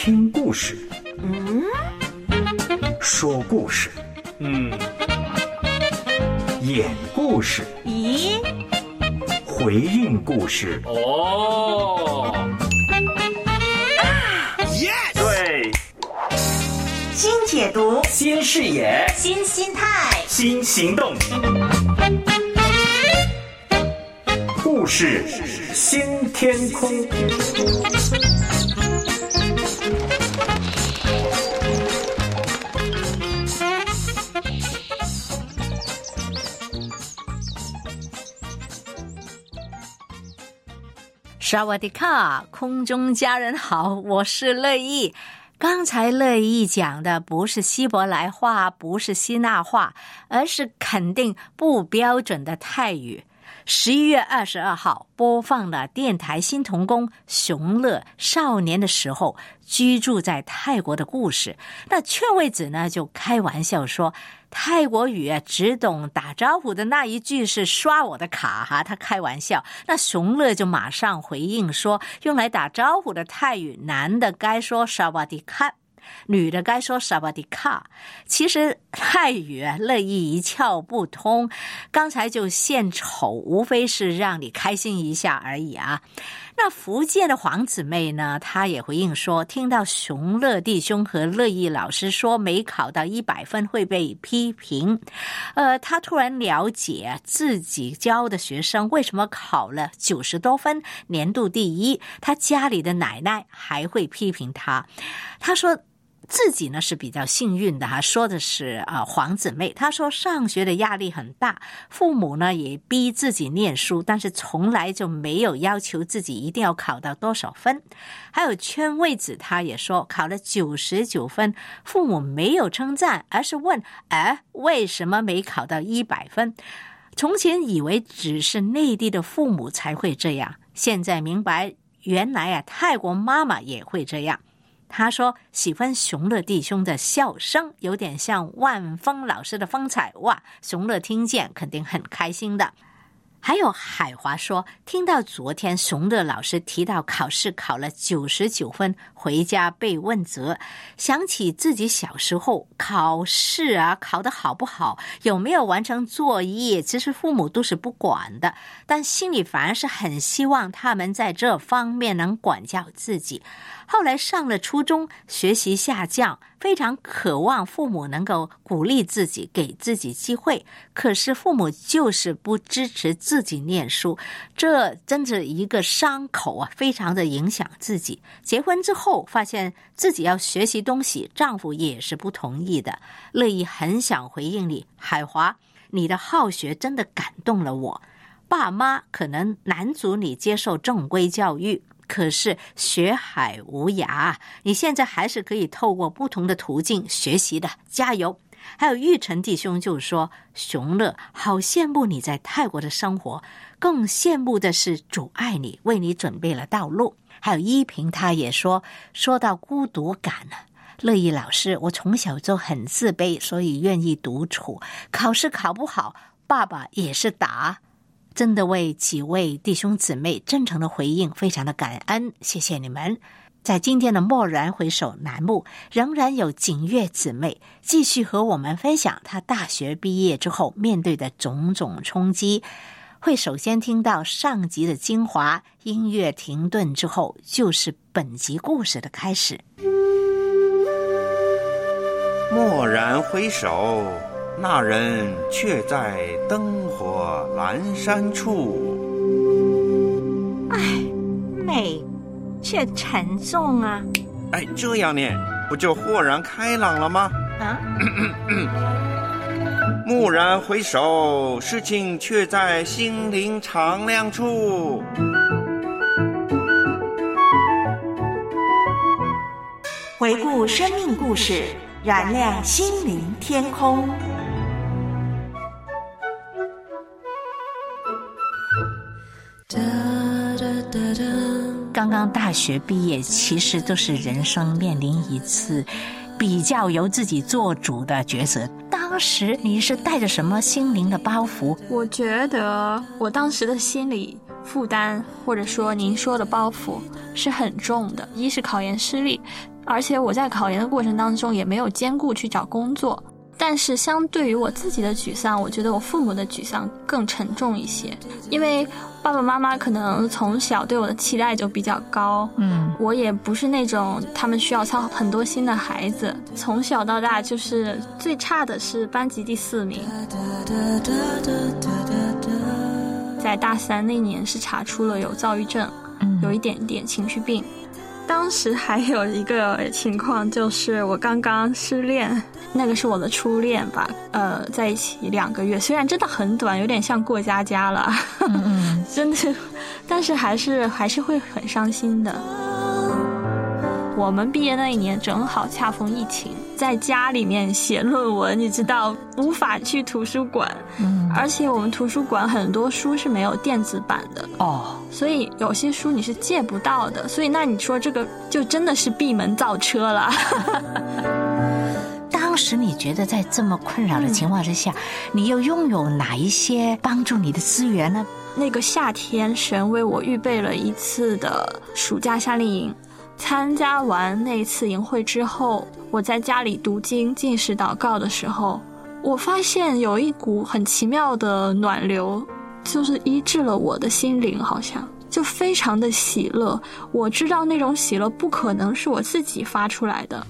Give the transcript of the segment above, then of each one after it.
听故事，说故事，演故事， 咦， 回应故事。 哦， 对， 新解读， 新视野， 新心态， 新行动，故事新天空。 萨瓦迪卡，空中家人好，我是乐意。刚才乐意讲的不是希伯来话，不是希腊话，而是肯定不标准的泰语。11月22号播放了电台新童工熊乐少年的时候居住在泰国的故事。那劝慰子呢就开玩笑说，泰国语只懂打招呼的那一句是刷我的卡哈，他开玩笑。那熊乐就马上回应说，用来打招呼的泰语，男的该说萨瓦迪卡，女的该说萨瓦迪卡。其实泰语乐意一窍不通，刚才就献丑，无非是让你开心一下而已啊。那福建的黄姊妹呢，她也回应说，听到熊乐弟兄和乐意老师说没考到100分会被批评，她突然了解自己教的学生为什么考了90多分，年度第一，她家里的奶奶还会批评她。她说自己呢是比较幸运的哈，说的是黄姊妹，她说上学的压力很大，父母呢也逼自己念书，但是从来就没有要求自己一定要考到多少分。还有圈位子，她也说考了99分，父母没有称赞，而是问为什么没考到100分？从前以为只是内地的父母才会这样，现在明白原来泰国妈妈也会这样。他说喜欢熊乐弟兄的笑声，有点像万峰老师的风采，哇，熊乐听见肯定很开心的。还有海华说，听到昨天熊乐老师提到考试考了99分，回家被问责，想起自己小时候考试考得好不好，有没有完成作业，其实父母都是不管的，但心里反而是很希望他们在这方面能管教自己。后来上了初中，学习下降，非常渴望父母能够鼓励自己，给自己机会，可是父母就是不支持自己念书，这真是一个伤口非常的影响自己。结婚之后发现自己要学习东西，丈夫也是不同意的。乐意很想回应你，海华，你的好学真的感动了我。爸妈可能难阻你接受正规教育，可是学海无涯，你现在还是可以透过不同的途径学习的，加油。还有玉成弟兄就说，熊乐好羡慕你在泰国的生活，更羡慕的是主爱你，为你准备了道路。还有依萍他也说到孤独感乐意老师，我从小就很自卑，所以愿意独处，考试考不好爸爸也是打。真的为几位弟兄姊妹真诚的回应非常的感恩，谢谢你们。在今天的蓦然回首栏目，仍然有景月姊妹继续和我们分享她大学毕业之后面对的种种冲击。会首先听到上集的精华，音乐停顿之后就是本集故事的开始。 蓦然回首，那人却在灯火阑珊处。 美却沉重啊。 这样念不就豁然开朗了吗？蓦然回首，事情却在心灵敞亮处。 回顾生命故事，燃亮心灵天空。 刚刚大学毕业，其实都是人生面临一次比较由自己做主的抉择。当时你是带着什么心灵的包袱？ 我觉得我当时的心理负担，或者说您说的包袱是很重的。一是考研失利， 而且我在考研的过程当中也没有兼顾去找工作。但是相对于我自己的沮丧，我觉得我父母的沮丧更沉重一些，因为爸爸妈妈可能从小对我的期待就比较高，我也不是那种他们需要操很多心的孩子，从小到大就是最差的是班级第4名，在大3那年是查出了有躁郁症，有一点点情绪病。当时还有一个情况，就是我刚刚失恋，那个是我的初恋吧，在一起2个月，虽然真的很短，有点像过家家了，真的，但是还是会很伤心的。我们毕业那一年正好恰逢疫情，在家里面写论文，你知道，无法去图书馆，而且我们图书馆很多书是没有电子版的所以有些书你是借不到的，所以那你说这个就真的是闭门造车了。 当时你觉得在这么困扰的情况之下，你又拥有哪一些帮助你的资源呢？ 那个夏天，神为我预备了一次的暑假夏令营。参加完那一次营会之后，我在家里读经禁食祷告的时候，我发现有一股很奇妙的暖流，就是医治了我的心灵，好像就非常的喜乐。我知道那种喜乐不可能是我自己发出来的。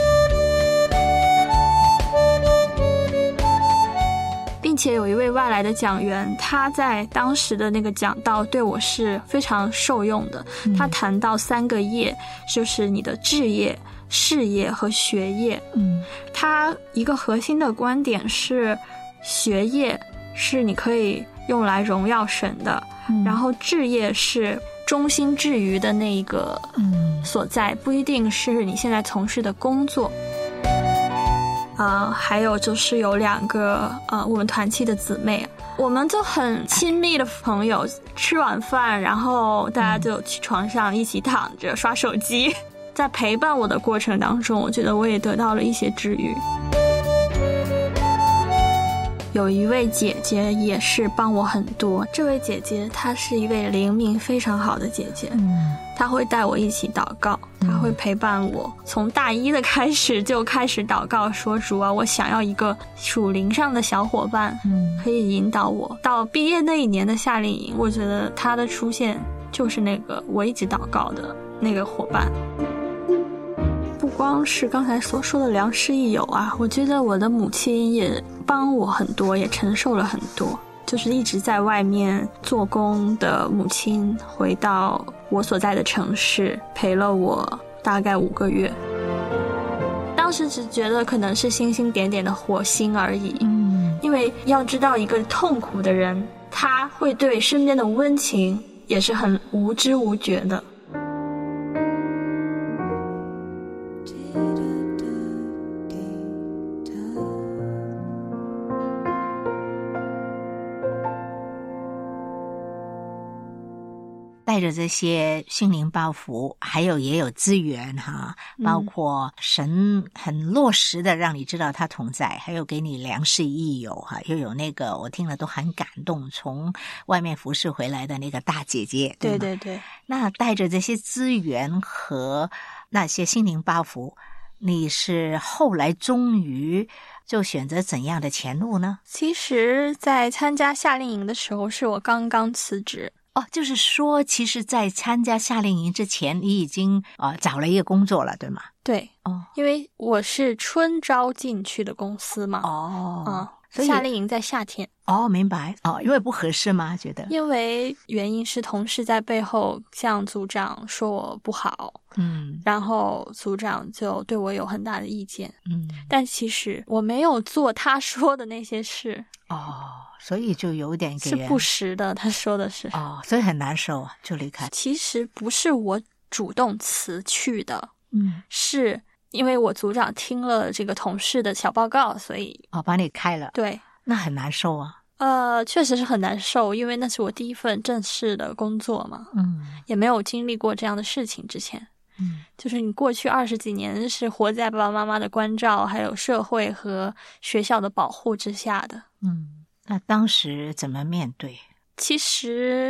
并且有一位外来的讲员，他在当时的那个讲道对我是非常受用的。他谈到3个业，就是你的志业、事业和学业。他一个核心的观点是，学业是你可以用来荣耀神的，然后志业是中心至于的那个所在，不一定是你现在从事的工作。还有就是有2个我们团契的姊妹，我们就很亲密的朋友，吃晚饭然后大家就去床上一起躺着刷手机，在陪伴我的过程当中，我觉得我也得到了一些治愈。有一位姐姐也是帮我很多，这位姐姐她是一位灵命非常好的姐姐，她会带我一起祷告，她会陪伴我，从大1的开始就开始祷告，说主啊，我想要一个属灵上的小伙伴，可以引导我。到毕业那一年的夏令营，我觉得她的出现就是那个我一直祷告的那个伙伴。不光是刚才所说的良师益友啊，我觉得我的母亲也帮我很多，也承受了很多。就是一直在外面做工的母亲回到我所在的城市，陪了我大概5个月。当时只觉得可能是星星点点的火星而已，因为要知道一个痛苦的人，他会对身边的温情也是很无知无觉的。 带着这些心灵包袱，还有也有资源哈，包括神很落实的让你知道他同在，还有给你良师益友哈，又有那个我听了都很感动，从外面服侍回来的那个大姐姐，对对对。 那带着这些资源和那些心灵包袱，你是后来终于就选择怎样的前路呢？ 其实在参加夏令营的时候，是我刚刚辞职。 就是说其实在参加夏令营之前你已经找了一个工作了，对吗？ 对，因为我是春招进去的公司嘛。所以夏令营在夏天。 明白。因为不合适吗？觉得？因为原因是同事在背后向组长说我不好，然后组长就对我有很大的意见，但其实我没有做他说的那些事。 所以就有点给人是不实的，他说的是。 所以很难受啊，就离开。 其实不是我主动辞去的，是因为我组长听了这个同事的小报告，所以把你开了。 对， 那很难受啊。 确实是很难受，因为那是我第一份正式的工作嘛，也没有经历过这样的事情之前。就是你过去20几年是活在爸爸妈妈的关照，还有社会和学校的保护之下的。 那当时怎么面对？ 其实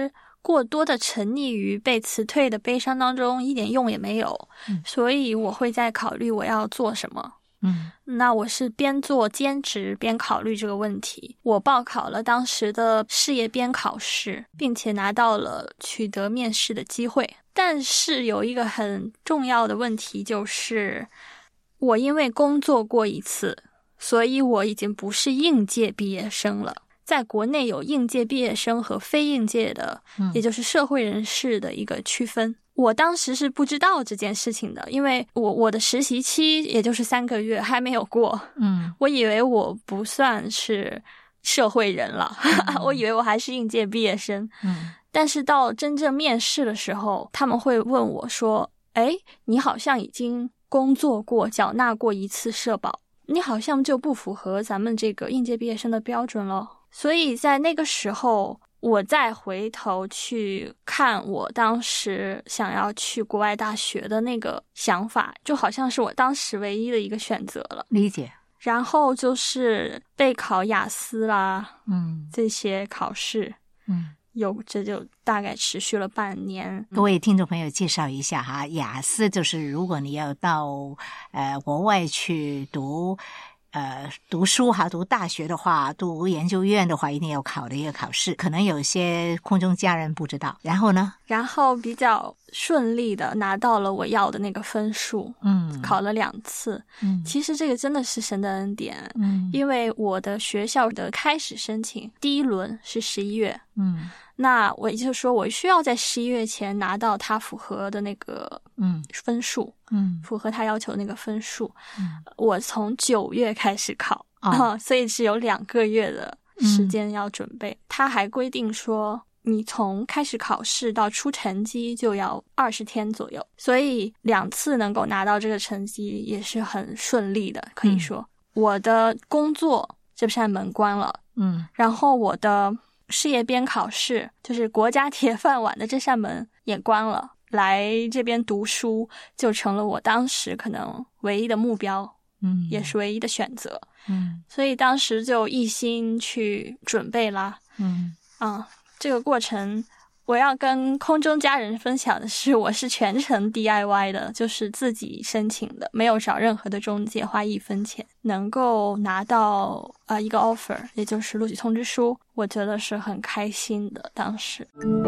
过多的沉溺于被辞退的悲伤当中，一点用也没有。所以我会在考虑我要做什么。那我是边做兼职边考虑这个问题。我报考了当时的事业编考试，并且拿到了取得面试的机会。但是有一个很重要的问题，就是我因为工作过一次，所以我已经不是应届毕业生了。在国内有应届毕业生和非应届的，也就是社会人士的一个区分。我当时是不知道这件事情的，因为我的实习期也就是3个月还没有过。我以为我不算是社会人了，我以为我还是应届毕业生。但是到真正面试的时候，他们会问我说，你好像已经工作过，缴纳过一次社保，你好像就不符合咱们这个应届毕业生的标准了。所以在那个时候，我再回头去看我当时想要去国外大学的那个想法，就好像是我当时唯一的一个选择了。 理解。 然后就是备考雅思啦，这些考试，这就大概持续了半年。 各位听众朋友介绍一下哈，雅思就是如果你要到国外去读书哈，读大学的话，读研究院的话，一定要考的一个考试，可能有些空中家人不知道。然后呢？然后比较顺利的拿到了我要的那个分数，考了2次。其实这个真的是神的恩典，因为我的学校的开始申请第一轮是11月，那我也就是说我需要在11月前拿到他符合的那个分数，符合他要求的那个分数。我从9月开始考，所以是有2个月的时间要准备。他还规定说你从开始考试到出成绩就要20天左右，所以2次能够拿到这个成绩也是很顺利的，可以说。我的工作这扇门关了，然后我的事业编考试，就是国家铁饭碗的这扇门也关了，来这边读书就成了我当时可能唯一的目标，也是唯一的选择。所以当时就一心去准备啦。这个过程我要跟空中家人分享的是，我是全程 DIY 的，就是自己申请的，没有找任何的中介，花1分钱能够拿到一个 offer， 也就是录取通知书，我觉得是很开心的。当时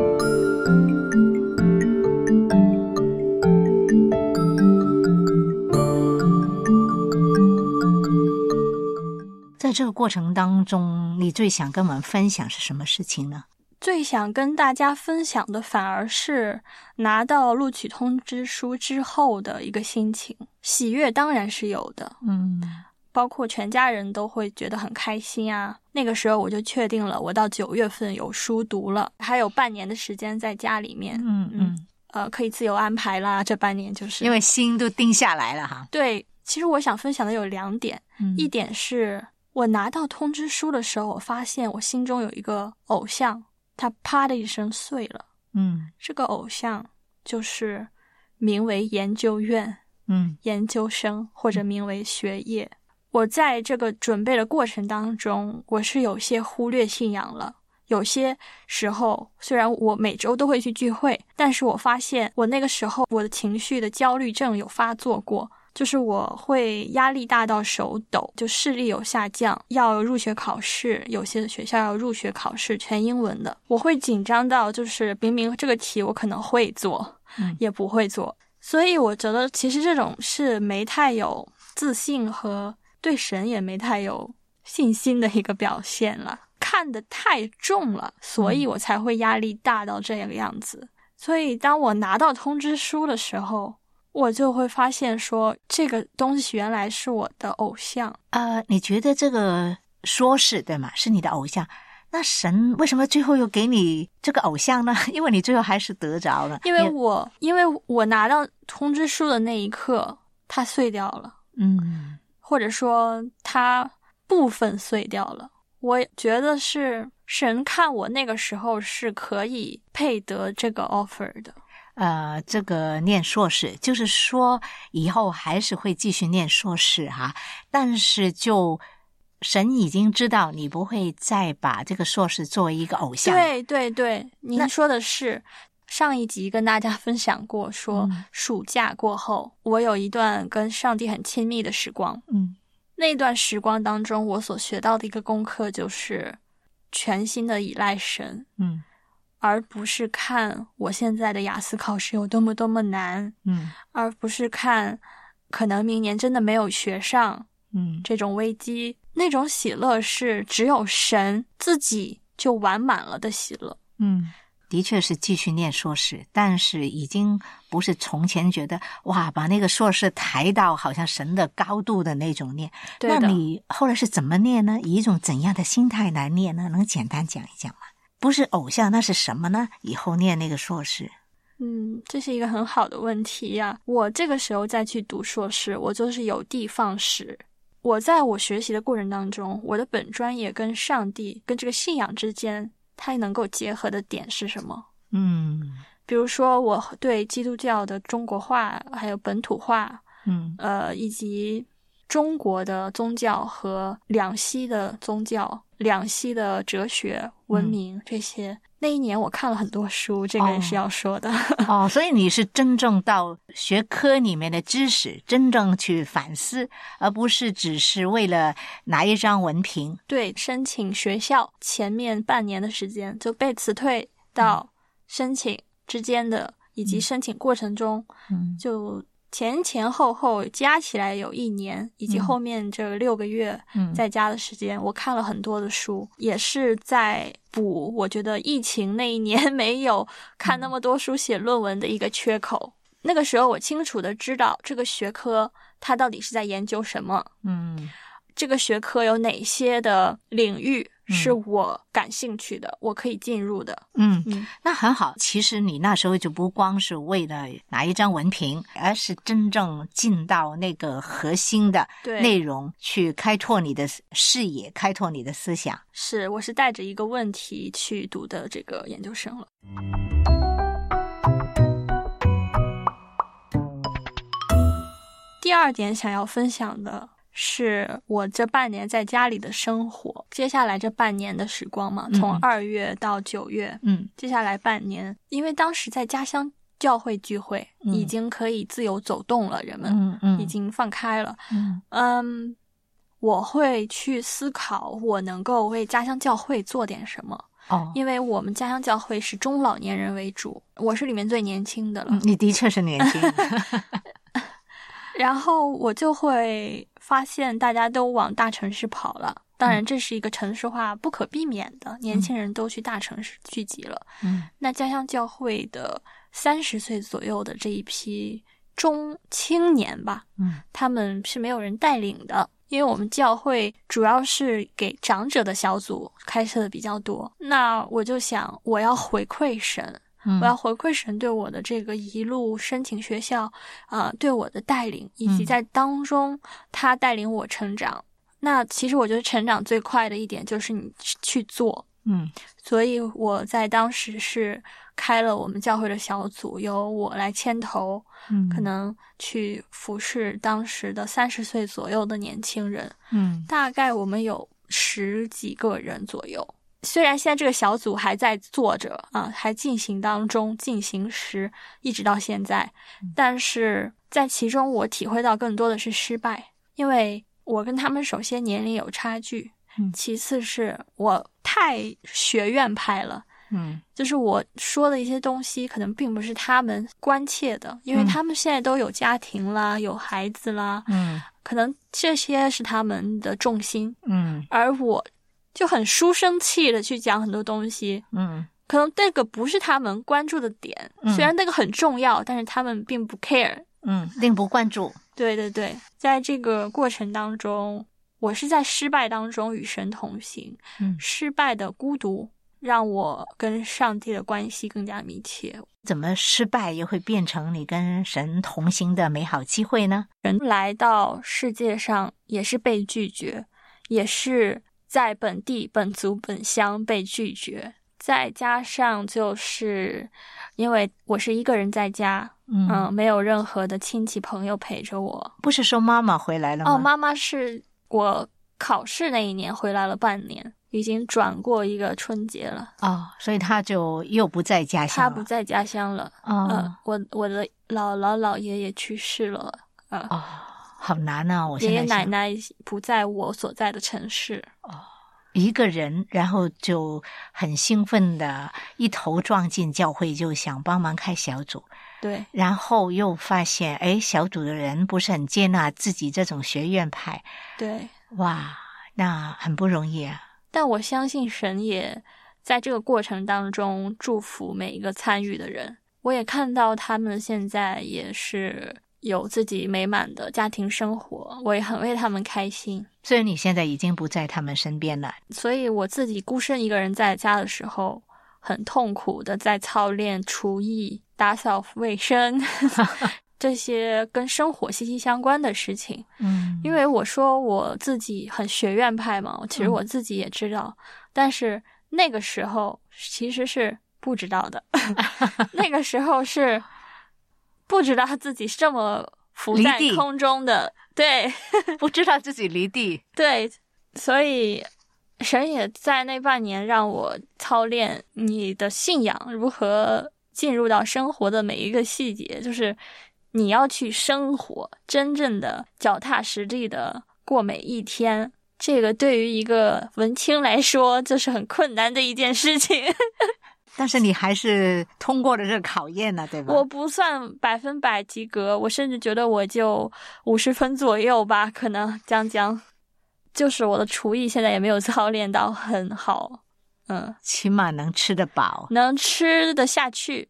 在这个过程当中，你最想跟我们分享是什么事情呢？ 最想跟大家分享的反而是拿到录取通知书之后的一个心情。喜悦当然是有的，包括全家人都会觉得很开心啊。那个时候我就确定了，我到9月份有书读了，还有半年的时间在家里面，可以自由安排啦。这半年就是因为心都定下来了哈。 对，其实我想分享的有2点，一点是我拿到通知书的时候，我发现我心中有一个偶像，他啪的一声碎了。这个偶像就是名为研究院，研究生，或者名为学业。我在这个准备的过程当中，我是有些忽略信仰了。有些时候虽然我每周都会去聚会，但是我发现我那个时候我的情绪的焦虑症有发作过，就是我会压力大到手抖，就视力有下降，要入学考试，有些学校要入学考试全英文的，我会紧张到就是明明这个题我可能会做，也不会做。所以我觉得其实这种是没太有自信和对神也没太有信心的一个表现了，看得太重了，所以我才会压力大到这个样子。所以当我拿到通知书的时候，我就会发现说这个东西原来是我的偶像。 你觉得这个说是对吗？是你的偶像，那神为什么最后又给你这个偶像呢？因为你最后还是得着了。因为我拿到通知书的那一刻，它碎掉了。或者说它部分碎掉了。我觉得是神看我那个时候是可以配得这个 offer 的。 这个念硕士，就是说以后还是会继续念硕士哈，但是就神已经知道你不会再把这个硕士作为一个偶像。 对对对，您说的是。上一集跟大家分享过说，暑假过后我有一段跟上帝很亲密的时光。那段时光当中我所学到的一个功课就是全心的依赖神，而不是看我现在的雅思考试有多么多么难，而不是看可能明年真的没有学上，这种危机。那种喜乐是只有神自己就完满了的喜乐。 的确是继续念硕士，但是已经不是从前觉得哇把那个硕士抬到好像神的高度的那种念。 对的。 那你后来是怎么念呢？以一种怎样的心态来念呢？能简单讲一讲吗？不是偶像，那是什么呢？以后念那个硕士。 这是一个很好的问题呀。我这个时候再去读硕士，我就是有的放矢。我在我学习的过程当中，我的本专业跟上帝跟这个信仰之间它能够结合的点是什么？比如说我对基督教的中国化还有本土化，以及中国的宗教和两西的宗教、两西的哲学、文明这些。那一年我看了很多书，这个也是要说的。 所以你是真正到学科里面的知识，真正去反思，而不是只是为了拿一张文凭。 对，申请学校前面半年的时间，就被辞退到申请之间的，以及申请过程中，就前后后加起来有1年，以及后面这6个月在家的时间，我看了很多的书，也是在补我觉得疫情那一年没有看那么多书写论文的一个缺口。那个时候我清楚的知道这个学科它到底是在研究什么，这个学科有哪些的领域是我感兴趣的，我可以进入的。 那很好。其实你那时候就不光是为了拿一张文凭，而是真正进到那个核心的内容去开拓你的视野，开拓你的思想。 是，我是带着一个问题去读的这个研究生了。第二点想要分享的是我这半年在家里的生活。接下来这半年的时光嘛，从2月到9月，接下来半年，因为当时在家乡教会聚会，已经可以自由走动了，人们已经放开了。我会去思考我能够为家乡教会做点什么。因为我们家乡教会是中老年人为主，我是里面最年轻的了。 你的确是年轻。 然后我就会发现大家都往大城市跑了，当然这是一个城市化不可避免的，年轻人都去大城市聚集了。那家乡教会的30岁左右的这一批中青年吧，他们是没有人带领的，因为我们教会主要是给长者的小组开设的比较多。那我就想我要回馈神，我要回馈神对我的这个一路申请学校对我的带领，以及在当中他带领我成长。那其实我觉得成长最快的一点就是你去做。所以我在当时是开了我们教会的小组，由我来牵头，可能去服侍当时的30岁左右的年轻人。大概我们有10几个人左右。虽然现在这个小组还在做着还进行当中，进行时一直到现在，但是在其中我体会到更多的是失败，因为我跟他们首先年龄有差距，其次是我太学院派了，就是我说的一些东西可能并不是他们关切的，因为他们现在都有家庭啦，有孩子啦，可能这些是他们的重心，而我就很书生气的去讲很多东西，可能那个不是他们关注的点，虽然那个很重要，但是他们并不 care， 并不关注。 对对对，在这个过程当中，我是在失败当中与神同行，失败的孤独让我跟上帝的关系更加密切。 怎么失败又会变成你跟神同行的美好机会呢？ 人来到世界上也是被拒绝，也是在本地本族本乡被拒绝，再加上就是因为我是一个人在家，没有任何的亲戚朋友陪着我。 不是说妈妈回来了吗？ 妈妈是我考试那一年回来了半年，已经转过一个春节了。 所以他就又不在家乡了。 他不在家乡了。我的姥姥姥爷也去世了。 好难啊！我现在爷爷奶奶不在我所在的城市。 一个人，然后就很兴奋的一头撞进教会，就想帮忙开小组。 对， 然后又发现，小组的人不是很接纳自己这种学院派。 对， 哇，那很不容易啊。 但我相信神也在这个过程当中祝福每一个参与的人。我也看到他们现在也是有自己美满的家庭生活，我也很为他们开心。 所以你现在已经不在他们身边了。 所以我自己孤身一个人在家的时候，很痛苦的在操练厨艺、打扫卫生这些跟生活息息相关的事情。因为我说我自己很学院派嘛，其实我自己也知道，但是那个时候其实是不知道的那个时候是不知道自己是这么浮在空中的。对不知道自己离地。 对，所以神也在那半年让我操练你的信仰如何进入到生活的每一个细节，就是你要去生活，真正的脚踏实地的过每一天。这个对于一个文青来说这是很困难的一件事情但是你还是通过了这个考验了，对吧？ 我不算100%及格，我甚至觉得我就50分左右吧，可能将就是我的厨艺现在也没有操练到很好。 起码能吃得饱， 能吃得下去。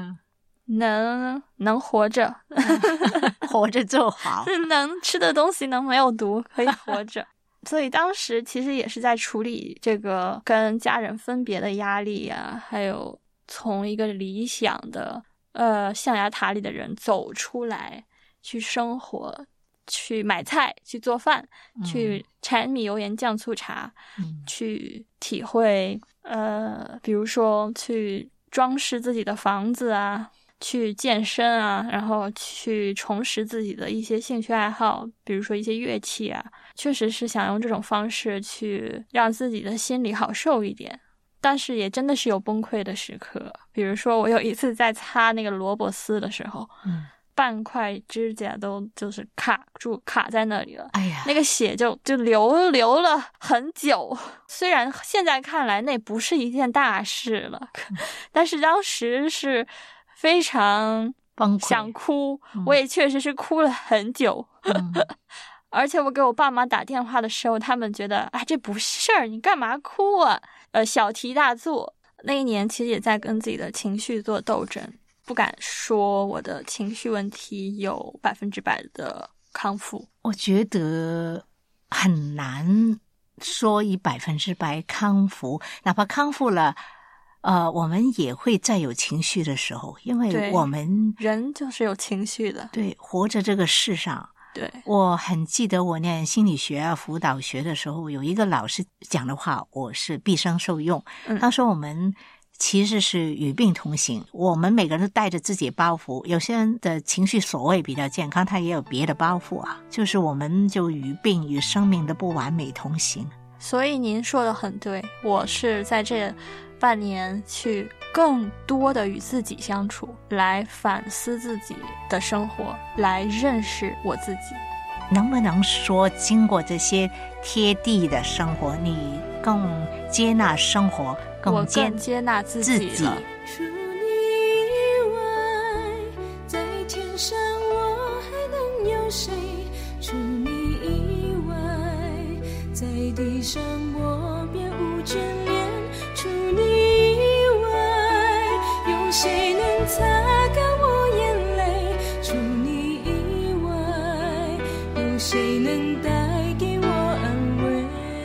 能活着活着就好能吃的东西能没有毒，可以活着所以当时其实也是在处理这个跟家人分别的压力啊，还有从一个理想的象牙塔里的人走出来去生活，去买菜，去做饭，去柴米油盐酱醋茶，去体会比如说去装饰自己的房子啊，去健身啊，然后去重拾自己的一些兴趣爱好，比如说一些乐器啊，确实是想用这种方式去让自己的心里好受一点。但是也真的是有崩溃的时刻，比如说我有一次在擦那个萝卜丝的时候，半块指甲都就是卡在那里了。哎呀，那个血就流了很久。虽然现在看来那不是一件大事了，但是当时是非常想哭，我也确实是哭了很久。而且我给我爸妈打电话的时候，他们觉得这不是事儿，你干嘛哭啊？小题大做。那一年其实也在跟自己的情绪做斗争，不敢说我的情绪问题有100%的康复。 我觉得很难说以100%康复，哪怕康复了我们也会再有情绪的时候，因为我们人就是有情绪的。 对，活着这个世上。 对， 我很记得我念心理学啊辅导学的时候，有一个老师讲的话我是毕生受用。他说我们其实是与病同行，我们每个人都带着自己的包袱，有些人的情绪所谓比较健康，他也有别的包袱啊，就是我们就与病与生命的不完美同行。 所以您说的很对，我是在这半年去更多的与自己相处，来反思自己的生活，来认识我自己。 能不能说经过这些贴地的生活，你更接纳生活， 我更接纳自己了。 除你以外，在天上我还能有谁？除你以外，在地上我便无眷恋。除你以外，有谁能擦干我眼泪？除你以外，有谁能带给我安慰？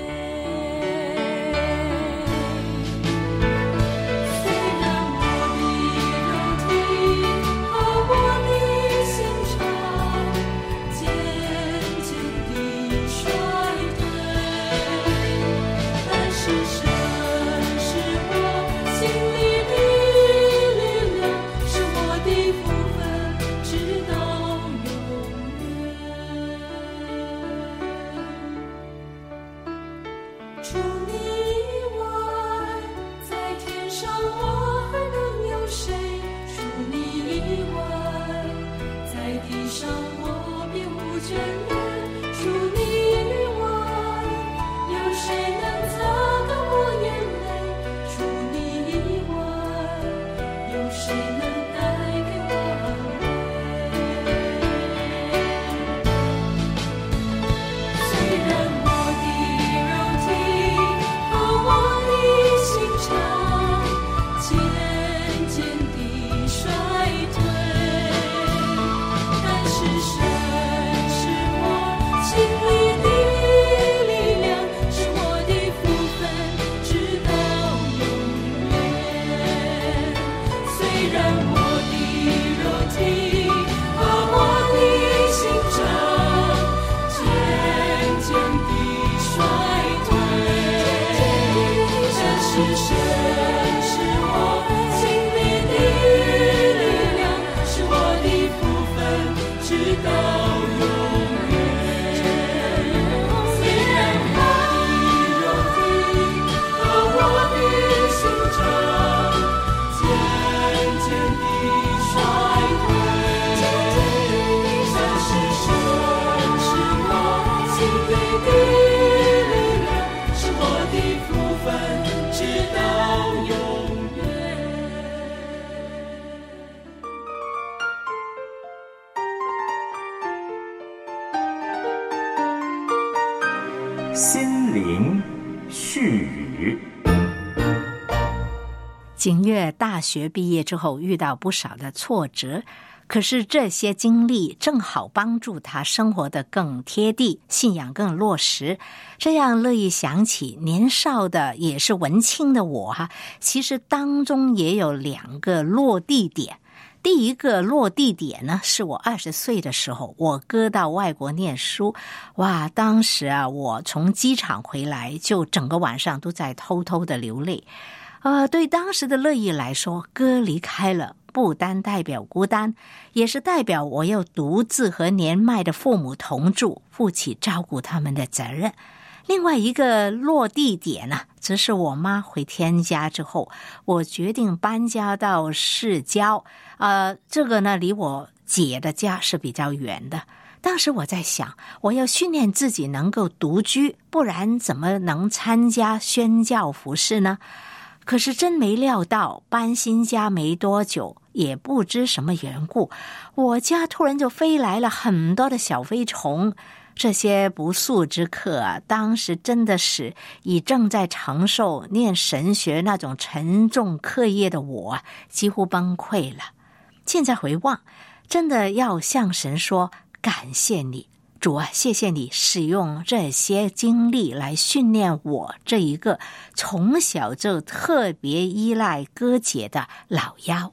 虽然我的肉体和我的心肠渐渐地衰退，但是神是我心里的力量，是我的福分，直到永远。 直到永远。虽然我的肉体和我的心肠渐渐地衰退，但是神是我心里的力量，是我的福分，直到永远。 心灵絮语。 景岳大学毕业之后遇到不少的挫折，可是这些经历正好帮助他生活得更贴地，信仰更落实。这样乐意想起年少的也是文青的我其实当中也有2个落地点。第一个落地点呢，是我20岁的时候，我哥到外国念书。哇，当时我从机场回来，就整个晚上都在偷偷的流泪。对当时的乐意来说，哥离开了，不单代表孤单，也是代表我要独自和年迈的父母同住，负起照顾他们的责任。另外一个落地点呢，则是我妈回天家之后，我决定搬家到市郊。这个呢，离我姐的家是比较远的。当时我在想，我要训练自己能够独居，不然怎么能参加宣教服事呢？可是真没料到，搬新家没多久，也不知什么缘故，我家突然就飞来了很多的小飞虫。这些不速之客当时真的是以正在承受念神学那种沉重课业的我几乎崩溃了。现在回望，真的要向神说感谢你，主谢谢你使用这些经历来训练我这一个从小就特别依赖哥姐的老幺。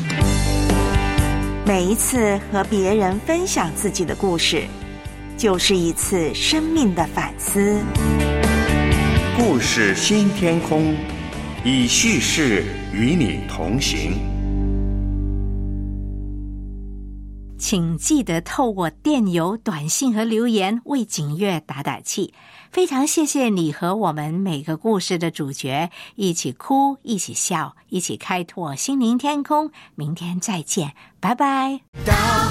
每一次和别人分享自己的故事，就是一次生命的反思。 故事新天空，以叙事与你同行。 请记得透过电邮、短信和留言为景岳打打气。非常谢谢你和我们每个故事的主角一起哭，一起笑，一起开拓心灵天空。明天再见，拜拜。